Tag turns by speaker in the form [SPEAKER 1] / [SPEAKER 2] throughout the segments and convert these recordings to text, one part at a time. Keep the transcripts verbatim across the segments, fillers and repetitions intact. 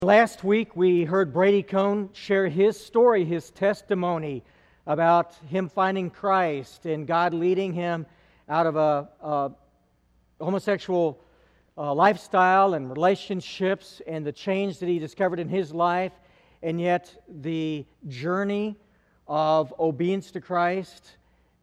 [SPEAKER 1] Last week we heard Brady Cone share his story, his testimony about him finding Christ and God leading him out of a, a homosexual uh, lifestyle and relationships and the change that he discovered in his life, and yet the journey of obedience to Christ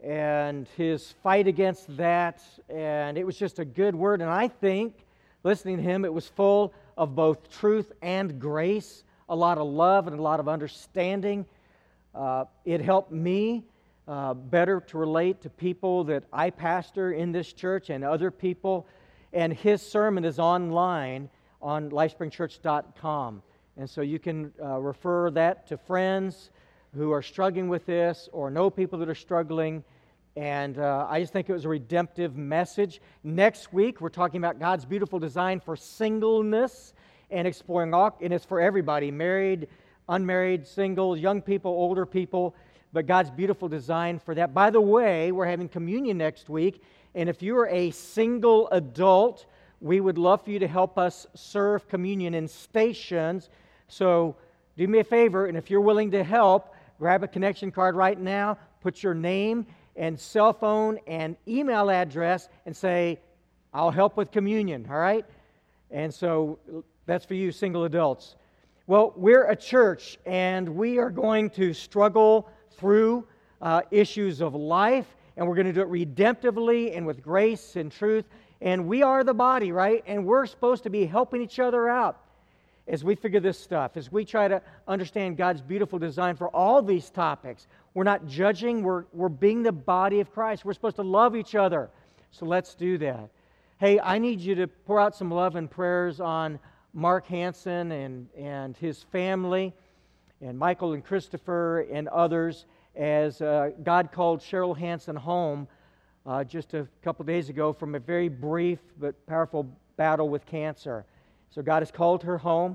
[SPEAKER 1] and his fight against that. And it was just a good word, and I think listening to him, it was full of both truth and grace, a lot of love and a lot of understanding. Uh, it helped me uh, better to relate to people that I pastor in this church and other people. And his sermon is online on lifespring church dot com. And so you can uh, refer that to friends who are struggling with this or know people that are struggling. And uh, I just think it was a redemptive message. Next week, we're talking about God's beautiful design for singleness and exploring all, and it's for everybody, married, unmarried, single, young people, older people, but God's beautiful design for that. By the way, we're having communion next week, and if you're a single adult, we would love for you to help us serve communion in stations. So do me a favor, and if you're willing to help, grab a connection card right now, put your name and cell phone and email address and say, I'll help with communion, all right? And so that's for you single adults. Well, we're a church, and we are going to struggle through uh, issues of life, and we're going to do it redemptively and with grace and truth. And we are the body, right? And we're supposed to be helping each other out as we figure this stuff, as we try to understand God's beautiful design for all these topics. We're not judging, we're, we're being the body of Christ. We're supposed to love each other. So let's do that. Hey, I need you to pour out some love and prayers on Mark Hansen and, and his family, and Michael and Christopher and others, as uh, God called Cheryl Hansen home uh, just a couple days ago from a very brief but powerful battle with cancer. So God has called her home,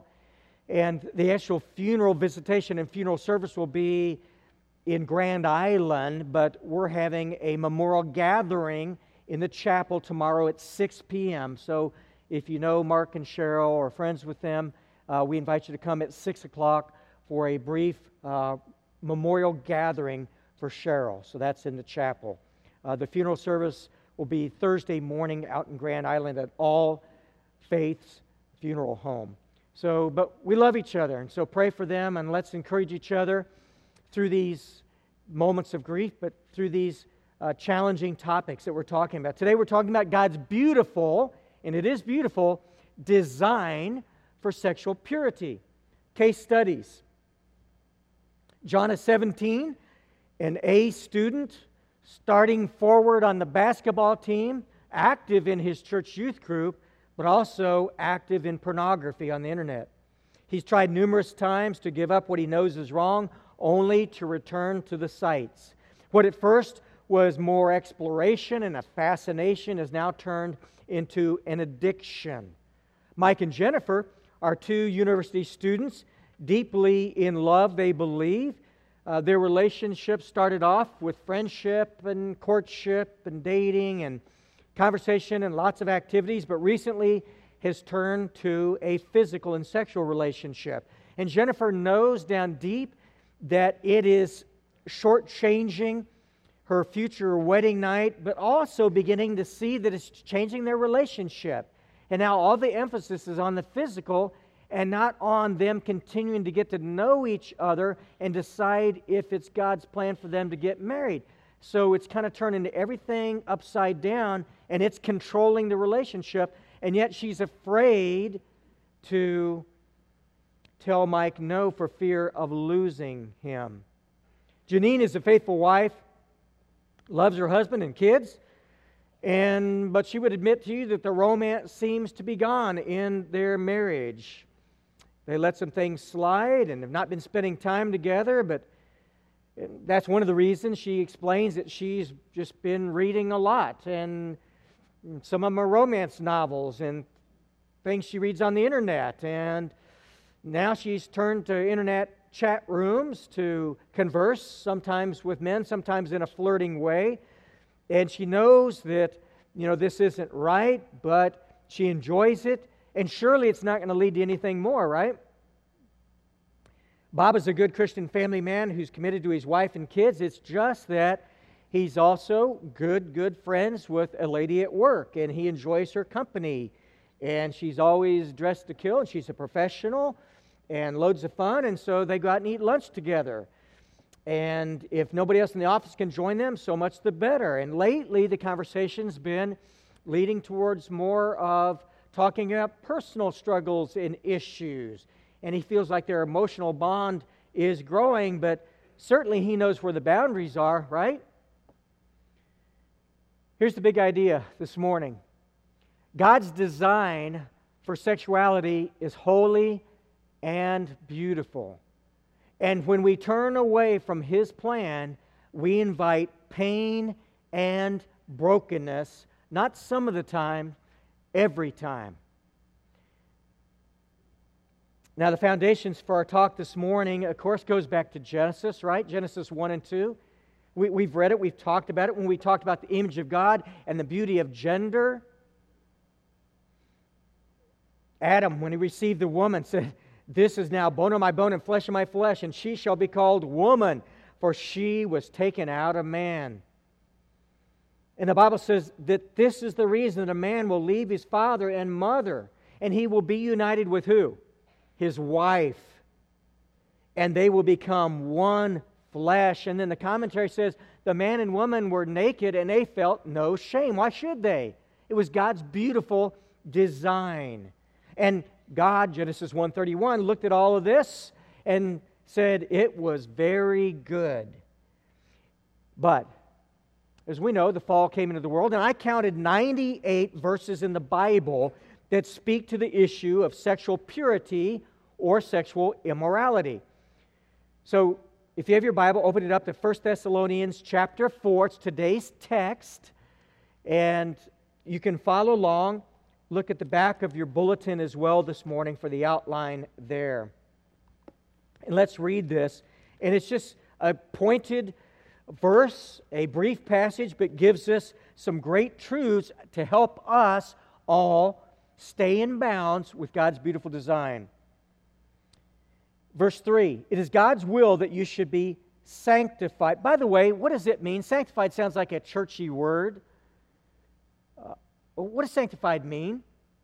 [SPEAKER 1] and the actual funeral visitation and funeral service will be in Grand Island, but we're having a memorial gathering in the chapel tomorrow at six p.m. So if you know Mark and Cheryl or are friends with them, uh, we invite you to come at six o'clock for a brief uh, memorial gathering for Cheryl. So that's in the chapel. Uh, the funeral service will be Thursday morning out in Grand Island at All Faiths Funeral Home. So, but we love each other, and so pray for them, and let's encourage each other through these moments of grief, but through these uh, challenging topics that we're talking about. Today we're talking about God's beautiful, and it is beautiful, design for sexual purity. Case studies. John is seventeen, an A student, starting forward on the basketball team, active in his church youth group, but also active in pornography on the internet. He's tried numerous times to give up what he knows is wrong, only to return to the sites. What at first was more exploration and a fascination has now turned into an addiction. Mike and Jennifer are two university students, deeply in love, they believe. Uh, their relationship started off with friendship and courtship and dating and conversation and lots of activities, but recently has turned to a physical and sexual relationship. And Jennifer knows down deep that it is shortchanging her future wedding night, but also beginning to see that it's changing their relationship. And now all the emphasis is on the physical and not on them continuing to get to know each other and decide if it's God's plan for them to get married. So it's kind of turning everything upside down, and it's controlling the relationship, and yet she's afraid to tell Mike no for fear of losing him. Janine is a faithful wife, loves her husband and kids, and but she would admit to you that the romance seems to be gone in their marriage. They let some things slide and have not been spending time together, but that's one of the reasons. She explains that she's just been reading a lot, and some of them are romance novels and things she reads on the internet, and now she's turned to internet chat rooms to converse, sometimes with men, sometimes in a flirting way, and she knows that, you know, this isn't right, but she enjoys it, and surely it's not going to lead to anything more, right? Bob is a good Christian family man who's committed to his wife and kids. It's just that he's also good, good friends with a lady at work, and he enjoys her company. And she's always dressed to kill, and she's a professional, and loads of fun, and so they go out and eat lunch together. And if nobody else in the office can join them, so much the better. And lately, the conversation's been leading towards more of talking about personal struggles and issues. And he feels like their emotional bond is growing, but certainly he knows where the boundaries are, right? Here's the big idea this morning. God's design for sexuality is holy and beautiful. And when we turn away from His plan, we invite pain and brokenness, not some of the time, every time. Now, the foundations for our talk this morning, of course, goes back to Genesis, right? Genesis one and two. We, we've read it, we've talked about it when we talked about the image of God and the beauty of gender. Adam, when he received the woman, said, "This is now bone of my bone and flesh of my flesh, and she shall be called woman, for she was taken out of man." And the Bible says that this is the reason that a man will leave his father and mother, and he will be united with who? His wife. And they will become one flesh. And then the commentary says the man and woman were naked and they felt no shame. Why should they? It was God's beautiful design. And God, Genesis one thirty-one, looked at all of this and said it was very good. But as we know, the fall came into the world, and I counted ninety-eight verses in the Bible that speak to the issue of sexual purity or sexual immorality. So, if you have your Bible, open it up to First Thessalonians chapter four. It's today's text, and you can follow along. Look at the back of your bulletin as well this morning for the outline there. And let's read this. And it's just a pointed verse, a brief passage, but gives us some great truths to help us all stay in bounds with God's beautiful design. Verse three, it is God's will that you should be sanctified. By the way, what does it mean? Sanctified sounds like a churchy word. Uh, what does sanctified mean?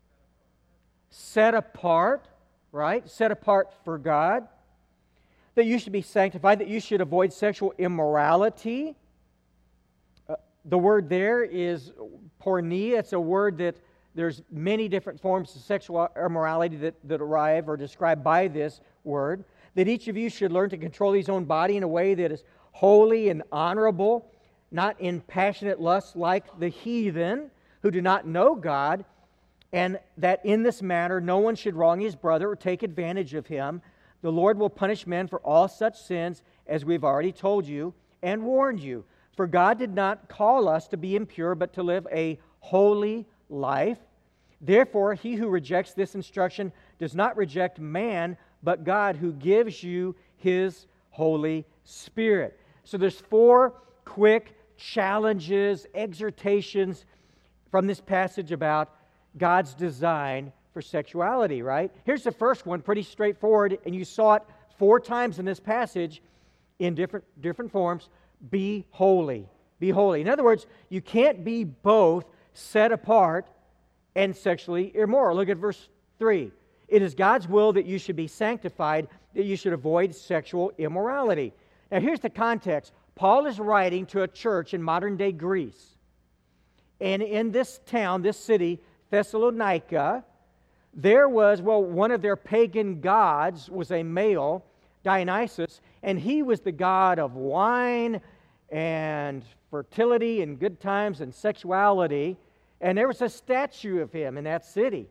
[SPEAKER 1] Set apart, right? Set apart for God. That you should be sanctified, that you should avoid sexual immorality. Uh, the word there is porneia. It's a word that there's many different forms of sexual immorality that, that arrive or described by this word. That each of you should learn to control his own body in a way that is holy and honorable, not in passionate lust like the heathen who do not know God, and that in this matter no one should wrong his brother or take advantage of him. The Lord will punish men for all such sins, as we've already told you and warned you. For God did not call us to be impure, but to live a holy life. Therefore, he who rejects this instruction does not reject man, but God, who gives you His Holy Spirit. So there's four quick challenges, exhortations from this passage about God's design for sexuality, right? Here's the first one, pretty straightforward, and you saw it four times in this passage in different, different forms. Be holy. Be holy. In other words, you can't be both set apart and sexually immoral. Look at verse three. It is God's will that you should be sanctified, that you should avoid sexual immorality. Now here's the context. Paul is writing to a church in modern-day Greece. And in this town, this city, Thessalonica, there was, well, one of their pagan gods was a male, Dionysus, and he was the god of wine and fertility and good times and sexuality. And there was a statue of him in that city.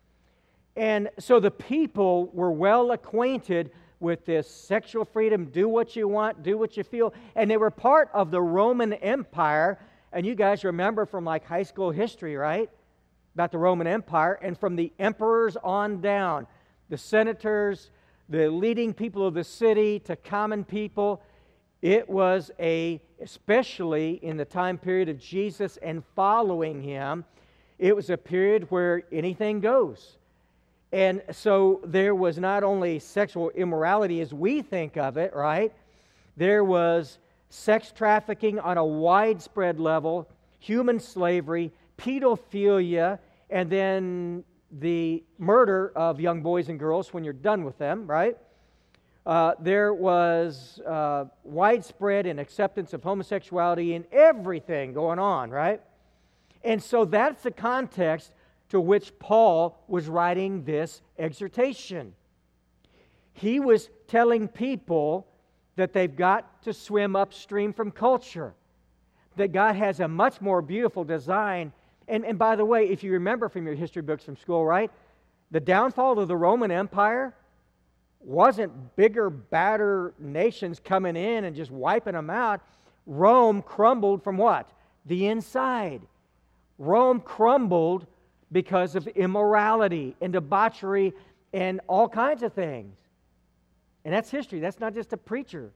[SPEAKER 1] And so the people were well acquainted with this sexual freedom, do what you want, do what you feel. And they were part of the Roman Empire. And you guys remember from like high school history, right? About the Roman Empire. And from the emperors on down, the senators, the leading people of the city to common people, it was a, especially in the time period of Jesus and following Him, it was a period where anything goes. And so there was not only sexual immorality as we think of it, right? There was sex trafficking on a widespread level, human slavery, pedophilia, and then the murder of young boys and girls when you're done with them, right? Uh, there was uh, widespread and acceptance of homosexuality and everything going on, right? And so that's the context to which Paul was writing this exhortation. He was telling people that they've got to swim upstream from culture, that God has a much more beautiful design. And, and by the way, if you remember from your history books from school, right, the downfall of the Roman Empire wasn't bigger, badder nations coming in and just wiping them out. Rome crumbled from what? The inside. Rome crumbled because of immorality and debauchery and all kinds of things. And that's history. That's not just a preacher.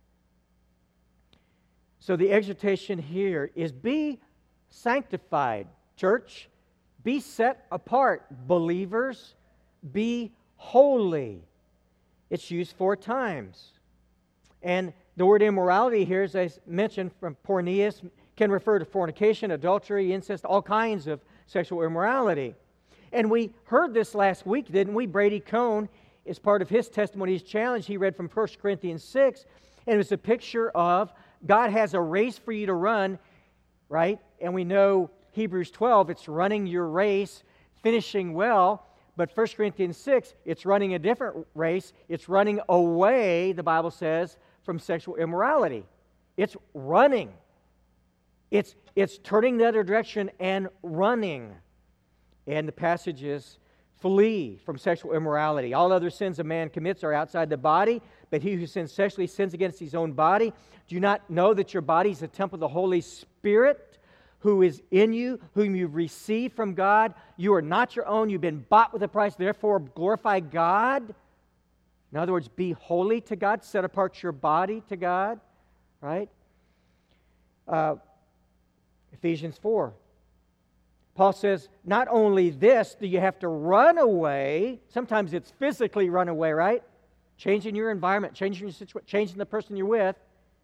[SPEAKER 1] So the exhortation here is be sanctified, church. Be set apart, believers. Be holy. It's used four times. And the word immorality here, as I mentioned from porneus, can refer to fornication, adultery, incest, all kinds of sexual immorality. And we heard this last week, didn't we? Brady Cone, as part of his testimony, his challenge, he read from First Corinthians six, and it was a picture of God has a race for you to run, right? And we know Hebrews twelve, it's running your race, finishing well. But First Corinthians six, it's running a different race. It's running away, the Bible says, from sexual immorality. It's running. It's, it's turning the other direction and running. And the passage is, flee from sexual immorality. All other sins a man commits are outside the body, but he who sins sexually sins against his own body. Do you not know that your body is a temple of the Holy Spirit, who is in you, whom you've received from God? You are not your own. You've been bought with a price. Therefore, glorify God. In other words, be holy to God. Set apart your body to God. Right? Uh, Ephesians four. Paul says, not only this do you have to run away. Sometimes it's physically run away, right? Changing your environment, changing your situation, changing the person you're with.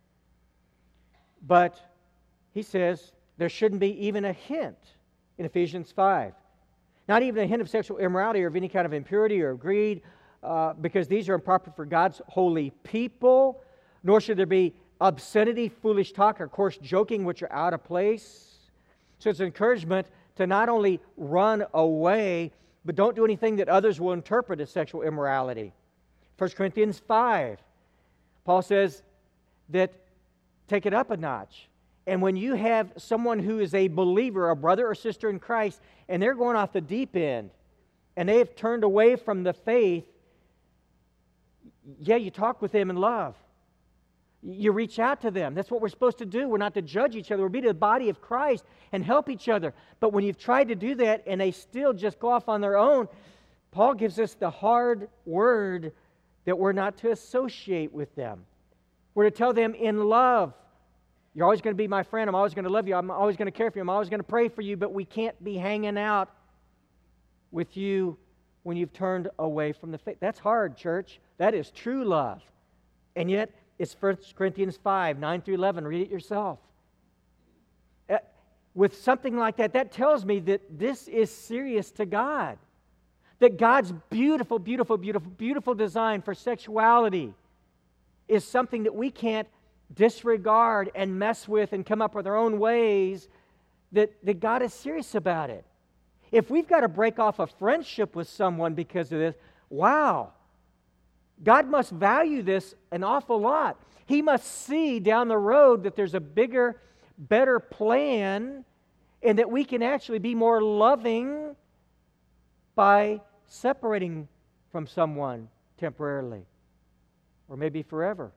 [SPEAKER 1] But he says, there shouldn't be even a hint in Ephesians five. Not even a hint of sexual immorality or of any kind of impurity or greed, uh, because these are improper for God's holy people. Nor should there be obscenity, foolish talk, or coarse joking, which are out of place. So it's an encouragement to not only run away, but don't do anything that others will interpret as sexual immorality. First Corinthians five, Paul says that take it up a notch. And when you have someone who is a believer, a brother or sister in Christ, and they're going off the deep end, and they have turned away from the faith, yeah, you talk with them in love. You reach out to them. That's what we're supposed to do. We're not to judge each other. We're to be the body of Christ and help each other. But when you've tried to do that and they still just go off on their own, Paul gives us the hard word that we're not to associate with them. We're to tell them in love, you're always going to be my friend. I'm always going to love you. I'm always going to care for you. I'm always going to pray for you. But we can't be hanging out with you when you've turned away from the faith. That's hard, church. That is true love. And yet, it's First Corinthians five, nine through eleven. Read it yourself. Uh, with something like that, that tells me that this is serious to God. That God's beautiful, beautiful, beautiful, beautiful design for sexuality is something that we can't disregard and mess with and come up with our own ways, that, that God is serious about it. If we've got to break off a friendship with someone because of this, wow, God must value this an awful lot. He must see down the road that there's a bigger, better plan and that we can actually be more loving by separating from someone temporarily or maybe forever.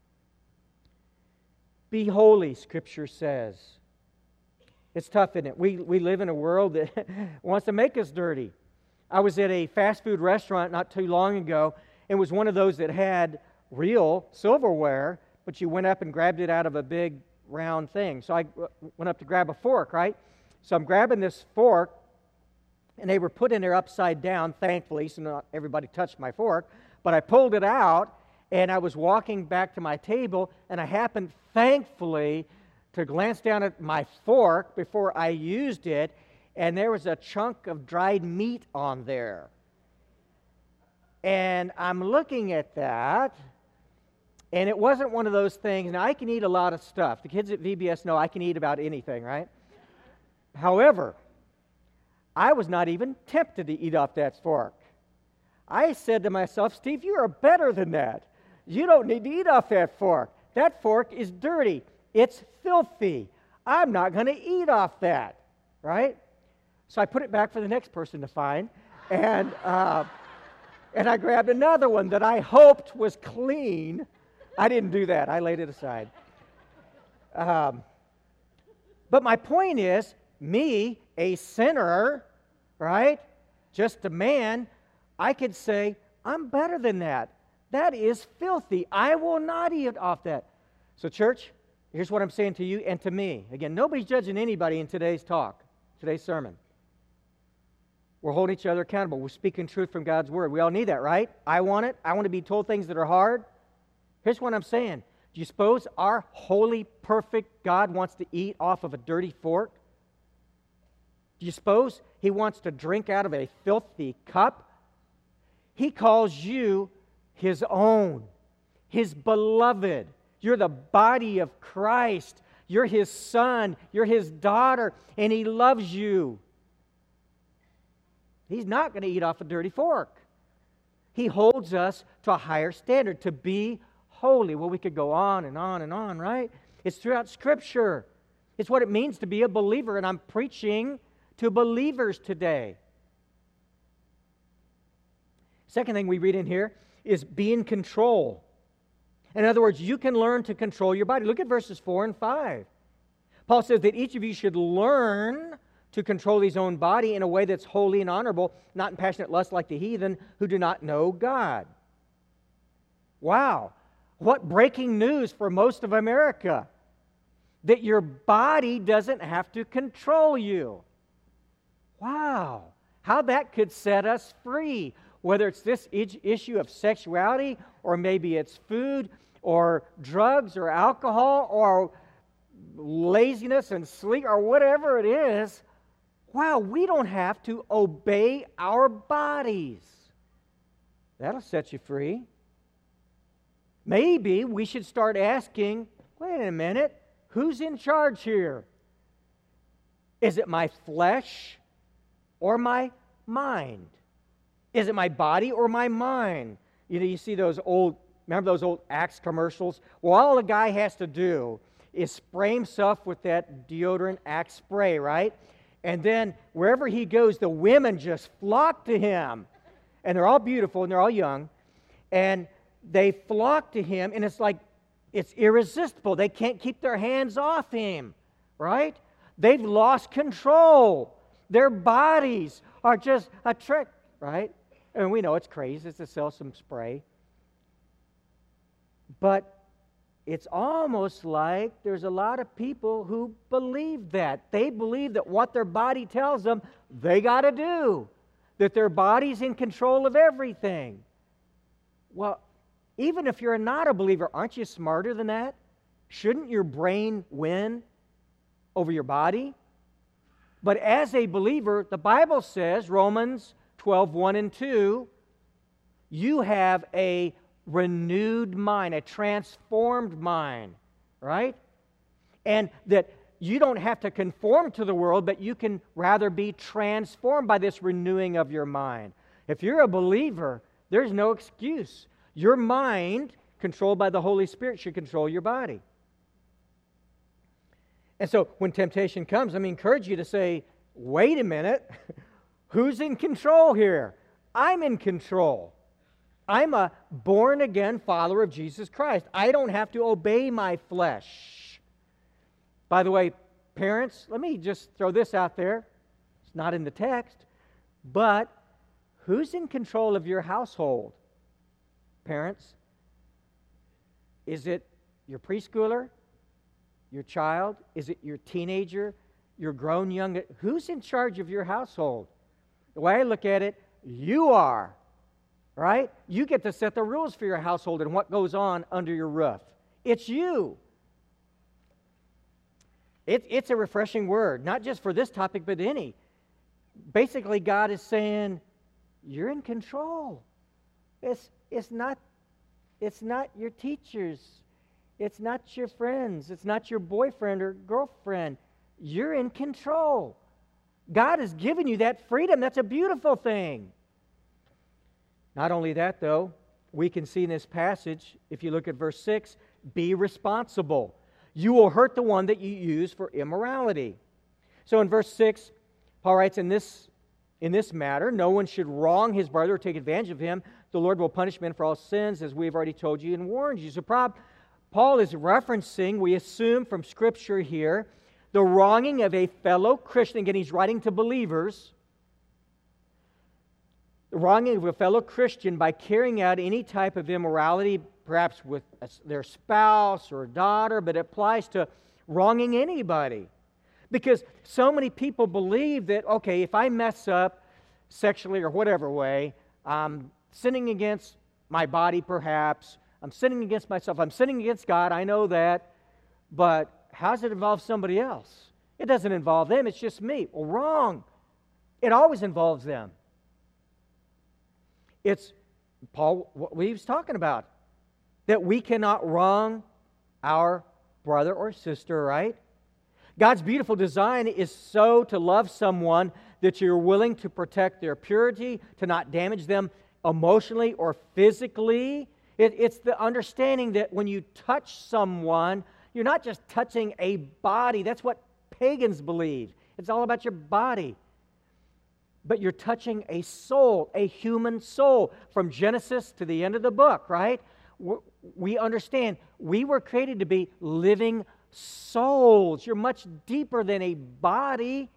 [SPEAKER 1] Be holy, Scripture says. It's tough, isn't it? We, we live in a world that wants to make us dirty. I was at a fast food restaurant not too long ago. It was one of those that had real silverware, but you went up and grabbed it out of a big round thing. So I went up to grab a fork, right? So I'm grabbing this fork, and they were put in there upside down, thankfully, so not everybody touched my fork. But I pulled it out, and I was walking back to my table, and I happened, thankfully, to glance down at my fork before I used it, and there was a chunk of dried meat on there. And I'm looking at that, and it wasn't one of those things. Now, I can eat a lot of stuff. The kids at V B S know I can eat about anything, right? However, I was not even tempted to eat off that fork. I said to myself, Steve, you are better than that. You don't need to eat off that fork. That fork is dirty. It's filthy. I'm not going to eat off that, right? So I put it back for the next person to find, and uh, and I grabbed another one that I hoped was clean. I didn't do that. I laid it aside. Um, but my point is, me, a sinner, right, just a man, I could say, I'm better than that. That is filthy. I will not eat off that. So, church, here's what I'm saying to you and to me. Again, nobody's judging anybody in today's talk, today's sermon. We're holding each other accountable. We're speaking truth from God's Word. We all need that, right? I want it. I want to be told things that are hard. Here's what I'm saying. Do you suppose our holy, perfect God wants to eat off of a dirty fork? Do you suppose He wants to drink out of a filthy cup? He calls you His own, His beloved. You're the body of Christ. You're His son. You're His daughter, and He loves you. He's not going to eat off a dirty fork. He holds us to a higher standard, to be holy. Well, we could go on and on and on, right? It's throughout Scripture. It's what it means to be a believer, and I'm preaching to believers today. Second thing we read in here is be in control. In other words, you can learn to control your body. Look at verses four and five. Paul says that each of you should learn to control his own body in a way that's holy and honorable, not in passionate lust like the heathen who do not know God. Wow. What breaking news for most of America. That your body doesn't have to control you. Wow. How that could set us free. Whether it's this issue of sexuality, or maybe it's food, or drugs, or alcohol, or laziness and sleep, or whatever it is. Wow, we don't have to obey our bodies. That'll set you free. Maybe we should start asking, wait a minute, who's in charge here? Is it my flesh or my mind? Is it my body or my mind? You know, you see those old, remember those old Axe commercials? Well, all a guy has to do is spray himself with that deodorant Axe spray, right? And then wherever he goes, the women just flock to him. And they're all beautiful and they're all young. And they flock to him, and it's like, it's irresistible. They can't keep their hands off him, right? They've lost control. Their bodies are just a trick, right? And we know it's crazy to sell some spray. But it's almost like there's a lot of people who believe that. They believe that what their body tells them, they got to do. That their body's in control of everything. Well, even if you're not a believer, aren't you smarter than that? Shouldn't your brain win over your body? But as a believer, the Bible says, Romans twelve, one and two, you have a renewed mind, a transformed mind, right? And that you don't have to conform to the world, but you can rather be transformed by this renewing of your mind. If you're a believer, there's no excuse. Your mind, controlled by the Holy Spirit, should control your body. And so when temptation comes, let me encourage you to say, wait a minute, who's in control here? I'm in control. I'm a born-again follower of Jesus Christ. I don't have to obey my flesh. By the way, parents, let me just throw this out there. It's not in the text, but who's in control of your household? Parents, is it your preschooler, your child? Is it your teenager, your grown young? Who's in charge of your household? The way I look at it, you are, right? You get to set the rules for your household and what goes on under your roof. It's you. It, it's a refreshing word, not just for this topic, but any. Basically, God is saying, you're in control. It's, it's, not, it's not your teachers. It's not your friends. It's not your boyfriend or girlfriend. You're in control. God has given you that freedom. That's a beautiful thing. Not only that, though, we can see in this passage, if you look at verse six, be responsible. You will hurt the one that you use for immorality. So in verse six, Paul writes, in this, in this matter, no one should wrong his brother or take advantage of him. The Lord will punish men for all sins, as we've already told you and warned you. So Paul is referencing, we assume from Scripture here, the wronging of a fellow Christian. Again, he's writing to believers. The wronging of a fellow Christian by carrying out any type of immorality, perhaps with their spouse or daughter, but it applies to wronging anybody. Because so many people believe that, okay, if I mess up sexually or whatever way, I'm sinning against my body perhaps, I'm sinning against myself, I'm sinning against God, I know that, but how does it involve somebody else? It doesn't involve them, it's just me. Well, wrong. It always involves them. It's, Paul, what he was talking about, that we cannot wrong our brother or sister, right? God's beautiful design is so to love someone that you're willing to protect their purity, to not damage them emotionally or physically. It, it's the understanding that when you touch someone, you're not just touching a body. That's what pagans believe. It's all about your body. But you're touching a soul, a human soul, from Genesis to the end of the book, right? We understand we were created to be living souls. You're much deeper than a body.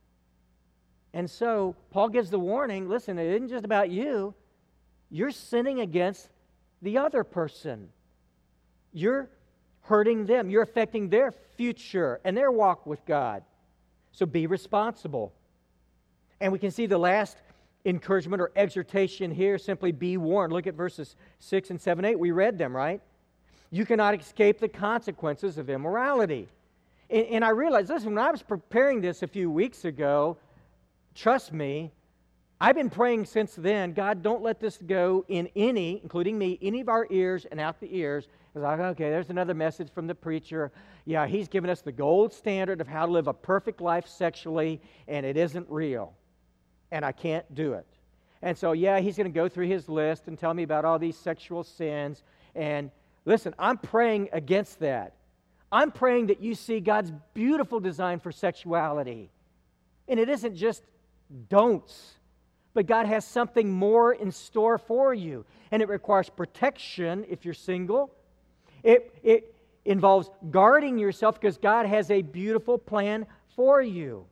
[SPEAKER 1] And so Paul gives the warning, listen, it isn't just about you. You're sinning against the other person. You're hurting them. You're affecting their future and their walk with God. So be responsible. And we can see the last encouragement or exhortation here, simply be warned. Look at verses six and seven, eight. We read them, right? You cannot escape the consequences of immorality. And, and I realized, listen, when I was preparing this a few weeks ago, trust me, I've been praying since then, God, don't let this go in any, including me, any of our ears and out the ears. I was like, okay, there's another message from the preacher. Yeah, he's given us the gold standard of how to live a perfect life sexually, and it isn't real. And I can't do it. And so, yeah, he's going to go through his list and tell me about all these sexual sins. And listen, I'm praying against that. I'm praying that you see God's beautiful design for sexuality. And it isn't just don'ts, but God has something more in store for you. And it requires protection if you're single. It, it involves guarding yourself because God has a beautiful plan for you.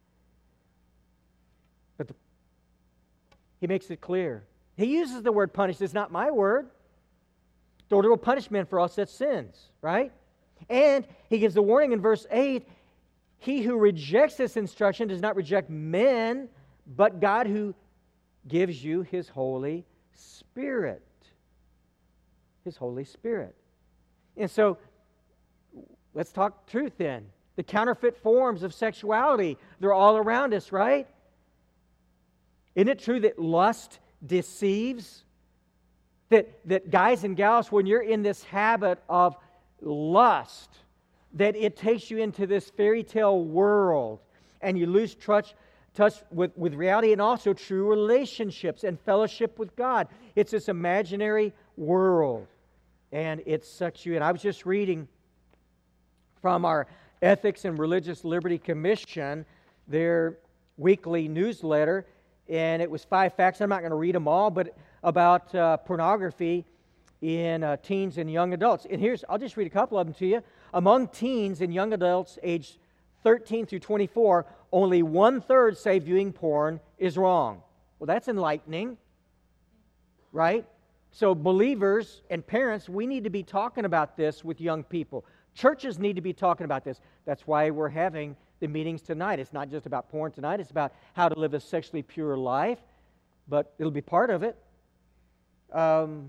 [SPEAKER 1] But the, he makes it clear. He uses the word punish. It's not my word. The Lord will punish men for all such sins, right? And he gives the warning in verse eight, he who rejects this instruction does not reject men, but God who gives you His Holy Spirit. His Holy Spirit. And so, let's talk truth then. The counterfeit forms of sexuality, they're all around us, right? Isn't it true that lust deceives? That, that guys and gals, when you're in this habit of lust, that it takes you into this fairy tale world and you lose touch, touch with, with reality and also true relationships and fellowship with God. It's this imaginary world and it sucks you in. I was just reading from our Ethics and Religious Liberty Commission, their weekly newsletter, and it was five facts. I'm not going to read them all, but about uh, pornography in uh, teens and young adults. And here's, I'll just read a couple of them to you. Among teens and young adults aged thirteen through twenty-four, only one-third say viewing porn is wrong. Well, that's enlightening, right? So believers and parents, we need to be talking about this with young people. Churches need to be talking about this. That's why we're having the meetings tonight. It's not just about porn tonight. It's about how to live a sexually pure life, but it'll be part of it. Um,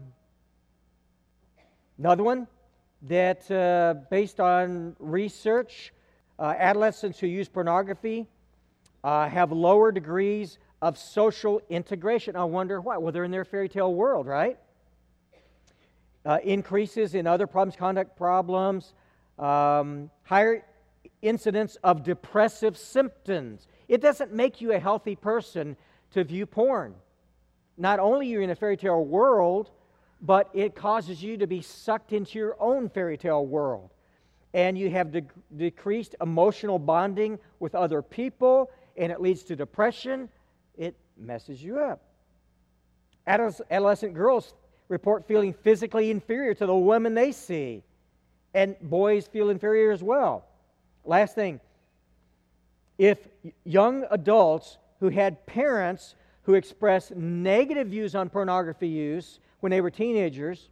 [SPEAKER 1] another one that, uh, based on research, uh, adolescents who use pornography uh, have lower degrees of social integration. I wonder why. Well, they're in their fairy tale world, right? Uh, increases in other problems, conduct problems, um, higher incidence of depressive symptoms. It doesn't make you a healthy person to view porn. Not only are you in a fairy tale world, but it causes you to be sucked into your own fairy tale world. And you have de- decreased emotional bonding with other people, and it leads to depression. It messes you up. Adoles- adolescent girls report feeling physically inferior to the women they see. And boys feel inferior as well. Last thing, if young adults who had parents who expressed negative views on pornography use when they were teenagers,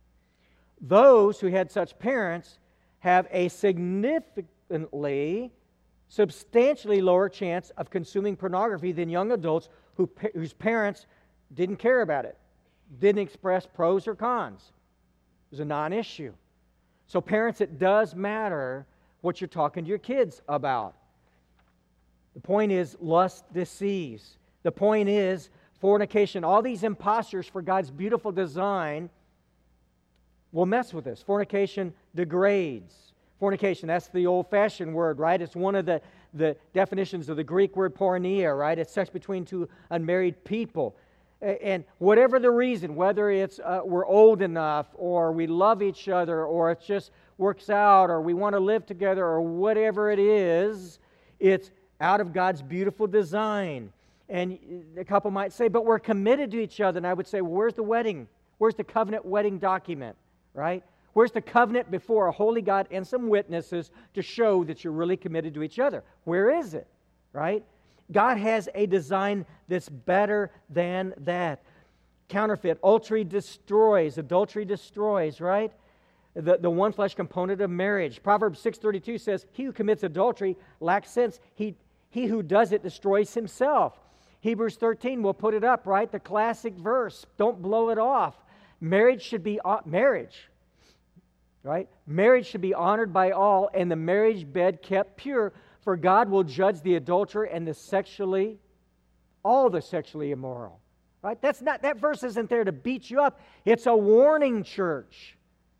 [SPEAKER 1] those who had such parents have a significantly, substantially lower chance of consuming pornography than young adults who, whose parents didn't care about it, didn't express pros or cons. It was a non-issue. So parents, it does matter what you're talking to your kids about. The point is, lust deceives. The point is, fornication. All these imposters for God's beautiful design will mess with us. Fornication degrades. Fornication, that's the old-fashioned word, right? It's one of the, the definitions of the Greek word porneia, right? It's sex between two unmarried people. And whatever the reason, whether it's uh, we're old enough, or we love each other, or it just works out, or we want to live together, or whatever it is, it's out of God's beautiful design. And a couple might say, but we're committed to each other. And I would say, well, where's the wedding? Where's the covenant wedding document, right? Where's the covenant before a holy God and some witnesses to show that you're really committed to each other? Where is it, right? God has a design that's better than that. Counterfeit, adultery destroys, adultery destroys, right? The, the one flesh component of marriage. Proverbs six thirty-two says, he who commits adultery lacks sense. He, he who does it destroys himself. Hebrews thirteen, we'll put it up, right? The classic verse. Don't blow it off. Marriage should be, uh, marriage, right? Marriage should be honored by all, and the marriage bed kept pure, for God will judge the adulterer and the sexually, all the sexually immoral. Right? That's not, that verse isn't there to beat you up. It's a warning, church,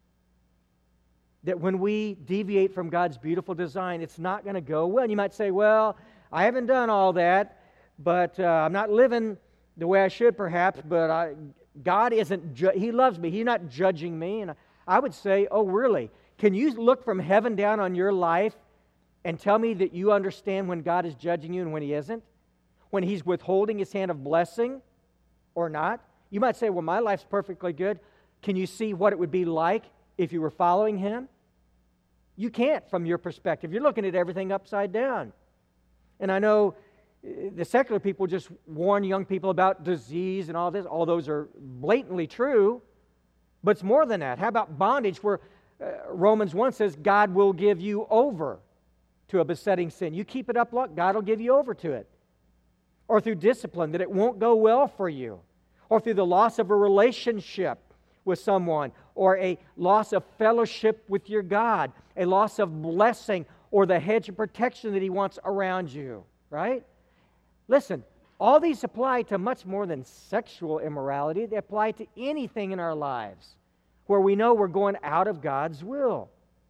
[SPEAKER 1] that when we deviate from God's beautiful design, it's not going to go well. And you might say, well, I haven't done all that, but uh, I'm not living the way I should perhaps, but I, God isn't, ju- He loves me. He's not judging me. And I, I would say, oh, really? Can you look from heaven down on your life and tell me that you understand when God is judging you and when He isn't? When He's withholding His hand of blessing or not? You might say, well, my life's perfectly good. Can you see what it would be like if you were following Him? You can't from your perspective. You're looking at everything upside down. And I know the secular people just warn young people about disease and all this. All those are blatantly true. But it's more than that. How about bondage, where uh, Romans one says God will give you over to a besetting sin. You keep it up, look, God will give you over to it. Or through discipline, that it won't go well for you. Or through the loss of a relationship with someone, or a loss of fellowship with your God, a loss of blessing, or the hedge of protection that He wants around you, right? Listen, all these apply to much more than sexual immorality. They apply to anything in our lives where we know we're going out of God's will.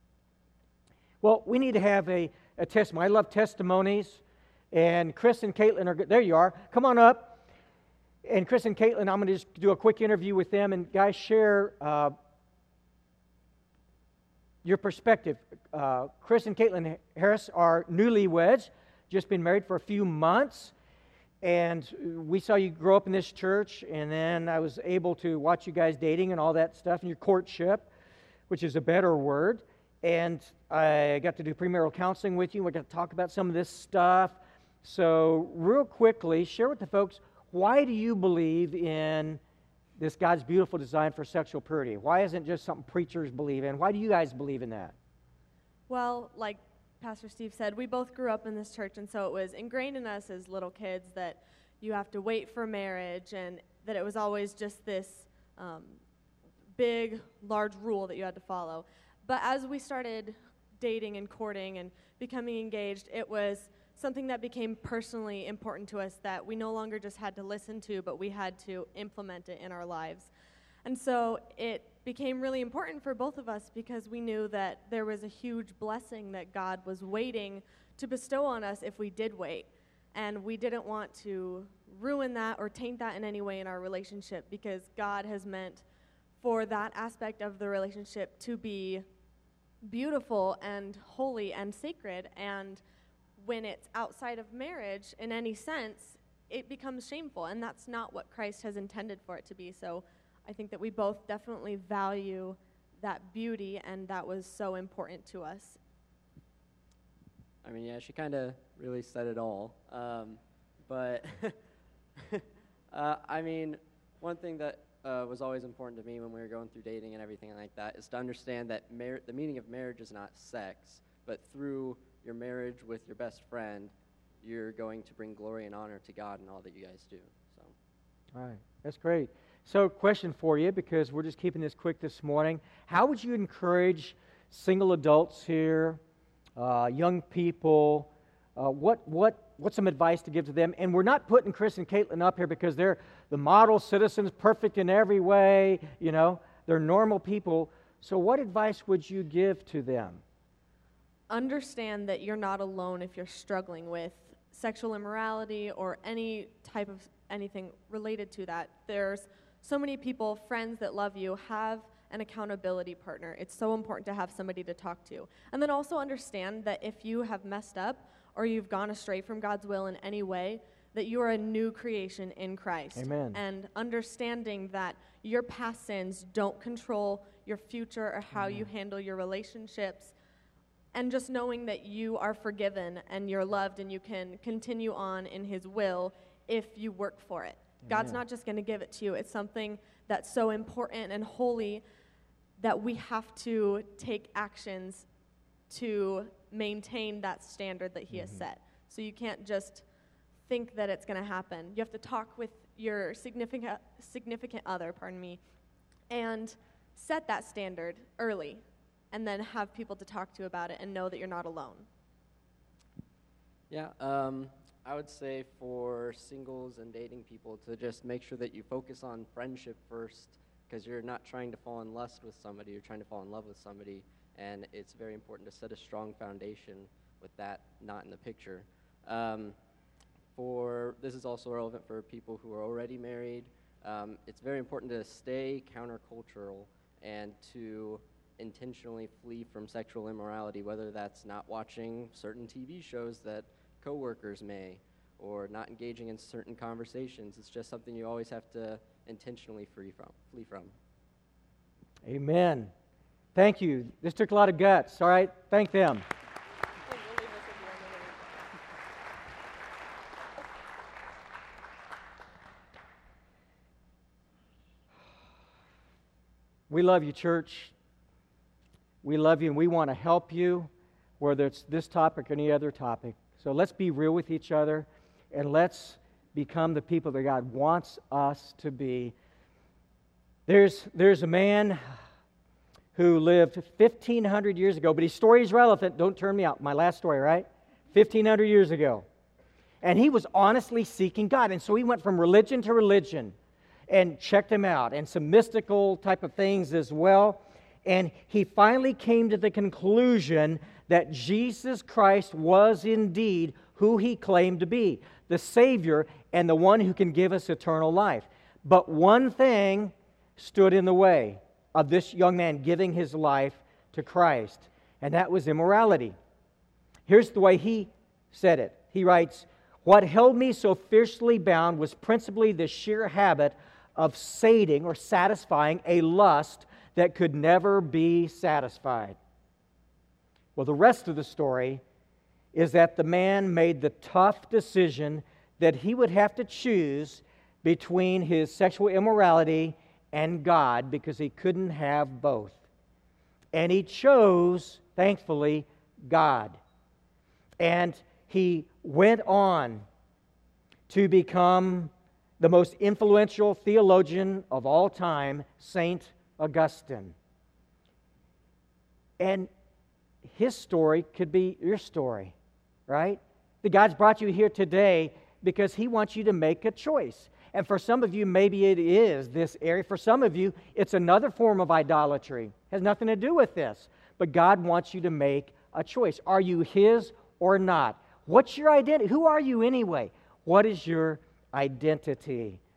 [SPEAKER 1] Well, we need to have a, a testimony. I love testimonies. And Chris and Caitlin are good. There you are. Come on up. And Chris and Caitlin, I'm going to just do a quick interview with them. And guys, share uh, your perspective. Uh, Chris and Caitlin Harris are newlyweds, just been married for a few months. And we saw you grow up in this church, and then I was able to watch you guys dating and all that stuff, and your courtship, which is a better word. And I got to do premarital counseling with you. We got to talk about some of this stuff. So real quickly, share with the folks, why do you believe in this God's beautiful design for sexual purity? Why isn't it just something preachers believe in? Why do you guys believe in that?
[SPEAKER 2] Well, like Pastor Steve said, we both grew up in this church, and so it was ingrained in us as little kids that you have to wait for marriage, and that it was always just this um, big, large rule that you had to follow. But as we started dating and courting and becoming engaged, it was something that became personally important to us that we no longer just had to listen to, but we had to implement it in our lives. And so it became really important for both of us because we knew that there was a huge blessing that God was waiting to bestow on us if we did wait. And we didn't want to ruin that or taint that in any way in our relationship, because God has meant for that aspect of the relationship to be beautiful and holy and sacred. And when it's outside of marriage in any sense, it becomes shameful, and that's not what Christ has intended for it to be. So I think that we both definitely value that beauty, and that was so important to us.
[SPEAKER 3] I mean, yeah, she kind of really said it all. Um, but, uh, I mean, one thing that uh, was always important to me when we were going through dating and everything like that is to understand that mar- the meaning of marriage is not sex, but through your marriage with your best friend, you're going to bring glory and honor to God in all that you guys do. So,
[SPEAKER 1] all right, that's great. So, question for you, because we're just keeping this quick this morning. How would you encourage single adults here, uh, young people? Uh, what what what's some advice to give to them? And we're not putting Chris and Caitlin up here because they're the model citizens, perfect in every way. You know, they're normal people. So, what advice would you give to them?
[SPEAKER 2] Understand that you're not alone if you're struggling with sexual immorality or any type of anything related to that. There's so many people, friends that love you, have an accountability partner. It's so important to have somebody to talk to. And then also understand that if you have messed up or you've gone astray from God's will in any way, that you are a new creation in Christ.
[SPEAKER 1] Amen.
[SPEAKER 2] And understanding that your past sins don't control your future or how
[SPEAKER 1] Amen.
[SPEAKER 2] You handle your relationships. And just knowing that you are forgiven and you're loved and you can continue on in His will if you work for it. Amen. God's not just going to give it to you. It's something that's so important and holy that we have to take actions to maintain that standard that He mm-hmm. has set. So you can't just think that it's going to happen. You have to talk with your significant significant other, pardon me, and set that standard early. And then have people to talk to about it and know that you're not alone.
[SPEAKER 3] Yeah, um, I would say for singles and dating people to just make sure that you focus on friendship first, because you're not trying to fall in lust with somebody, you're trying to fall in love with somebody, and it's very important to set a strong foundation with that not in the picture. Um, for this is also relevant for people who are already married. Um, it's very important to stay countercultural and to intentionally flee from sexual immorality, whether that's not watching certain T V shows that coworkers may, or not engaging in certain conversations. It's just something you always have to intentionally flee from. Flee from.
[SPEAKER 1] Amen. Thank you. This took a lot of guts. All right, thank them. We love you, church. We love you, and we want to help you, whether it's this topic or any other topic. So let's be real with each other, and let's become the people that God wants us to be. There's, there's a man who lived fifteen hundred years ago, but his story is relevant. Don't turn me out. My last story, right? fifteen hundred years ago. And he was honestly seeking God, and so he went from religion to religion and checked him out, and some mystical type of things as well. And he finally came to the conclusion that Jesus Christ was indeed who He claimed to be, the Savior and the one who can give us eternal life. But one thing stood in the way of this young man giving his life to Christ, and that was immorality. Here's the way he said it. He writes, "What held me so fiercely bound was principally the sheer habit of sating or satisfying a lust that could never be satisfied." Well, the rest of the story is that the man made the tough decision that he would have to choose between his sexual immorality and God, because he couldn't have both. And he chose, thankfully, God. And he went on to become the most influential theologian of all time, Saint Augustine. And his story could be your story, right? That God's brought you here today because he wants you to make a choice. And for some of you, maybe it is this area. For some of you, it's another form of idolatry. It has nothing to do with this. But God wants you to make a choice. Are you his or not? What's your identity? Who are you anyway? What is your identity?